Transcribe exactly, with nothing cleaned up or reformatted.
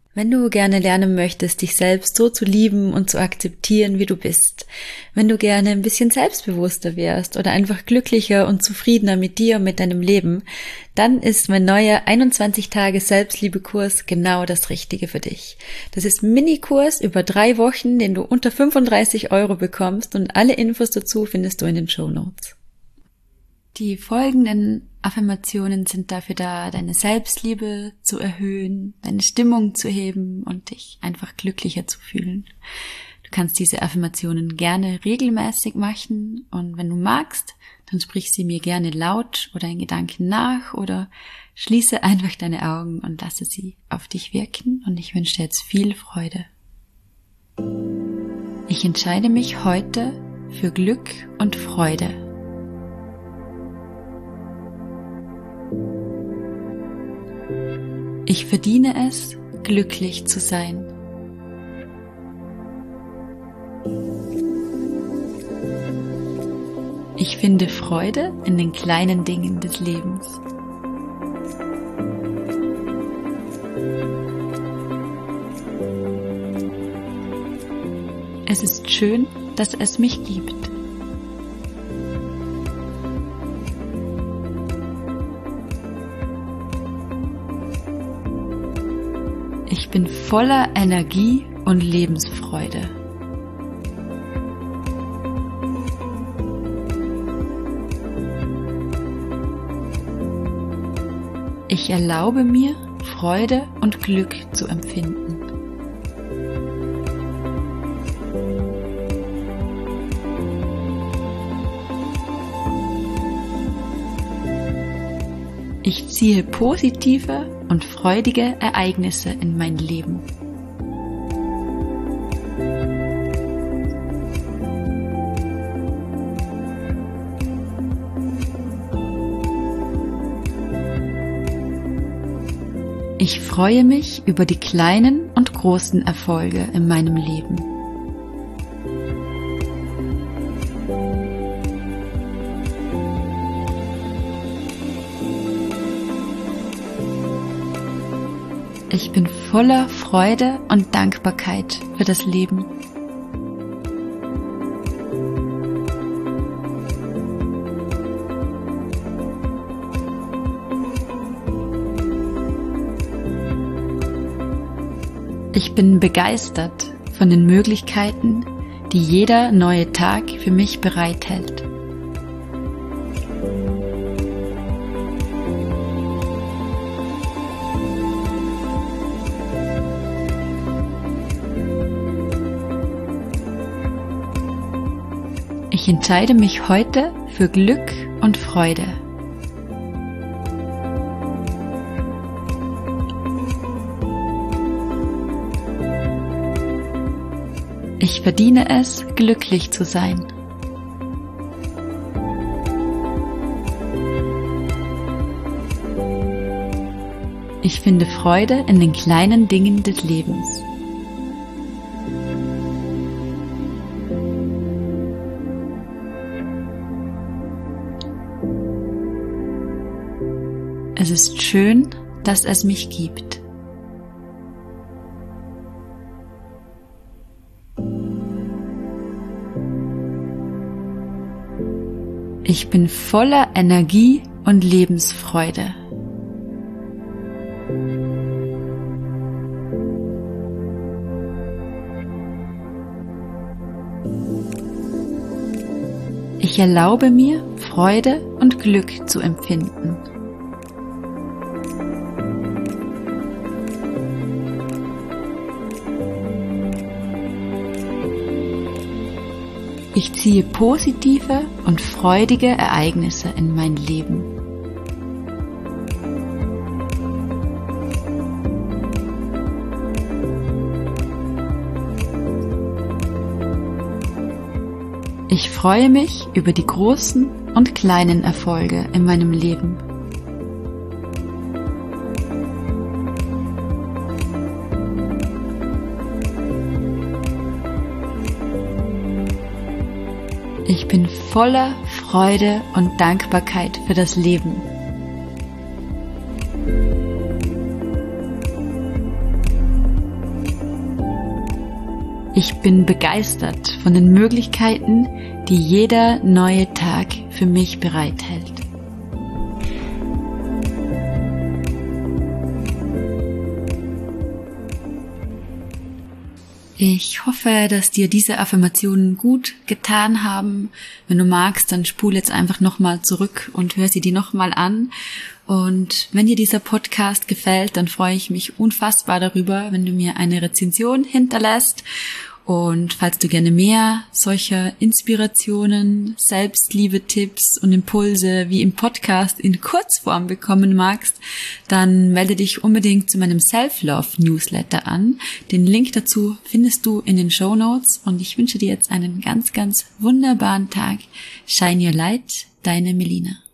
Wenn du gerne lernen möchtest, dich selbst so zu lieben und zu akzeptieren, wie du bist, wenn du gerne ein bisschen selbstbewusster wärst oder einfach glücklicher und zufriedener mit dir und mit deinem Leben, dann ist mein neuer einundzwanzig Tage Selbstliebe-Kurs genau das Richtige für dich. Das ist ein Minikurs über drei Wochen, den du unter fünfunddreißig Euro bekommst, und alle Infos dazu findest du in den Shownotes. Die folgenden Affirmationen sind dafür da, deine Selbstliebe zu erhöhen, deine Stimmung zu heben und dich einfach glücklicher zu fühlen. Du kannst diese Affirmationen gerne regelmäßig machen, und wenn du magst, dann sprich sie mir gerne laut oder in Gedanken nach oder schließe einfach deine Augen und lasse sie auf dich wirken, und ich wünsche dir jetzt viel Freude. Ich entscheide mich heute für Glück und Freude. Ich verdiene es, glücklich zu sein. Ich finde Freude in den kleinen Dingen des Lebens. Es ist schön, dass es mich gibt. Ich bin voller Energie und Lebensfreude. Ich erlaube mir, Freude und Glück zu empfinden. Ich ziehe positive und freudige Ereignisse in mein Leben. Ich freue mich über die kleinen und großen Erfolge in meinem Leben. Ich bin voller Freude und Dankbarkeit für das Leben. Ich bin begeistert von den Möglichkeiten, die jeder neue Tag für mich bereithält. Ich entscheide mich heute für Glück und Freude. Ich verdiene es, glücklich zu sein. Ich finde Freude in den kleinen Dingen des Lebens. Es ist schön, dass es mich gibt. Ich bin voller Energie und Lebensfreude. Ich erlaube mir, Freude und Glück zu empfinden. Ich ziehe positive und freudige Ereignisse in mein Leben. Ich freue mich über die großen und kleinen Erfolge in meinem Leben. Ich bin voller Freude und Dankbarkeit für das Leben. Ich bin begeistert von den Möglichkeiten, die jeder neue Tag für mich bereithält. Ich hoffe, dass dir diese Affirmationen gut getan haben. Wenn du magst, dann spule jetzt einfach nochmal zurück und hör sie dir nochmal an. Und wenn dir dieser Podcast gefällt, dann freue ich mich unfassbar darüber, wenn du mir eine Rezension hinterlässt. Und falls du gerne mehr solcher Inspirationen, Selbstliebe-Tipps und Impulse wie im Podcast in Kurzform bekommen magst, dann melde dich unbedingt zu meinem Self-Love-Newsletter an. Den Link dazu findest du in den Shownotes und ich wünsche dir jetzt einen ganz, ganz wunderbaren Tag. Shine your light, deine Melina.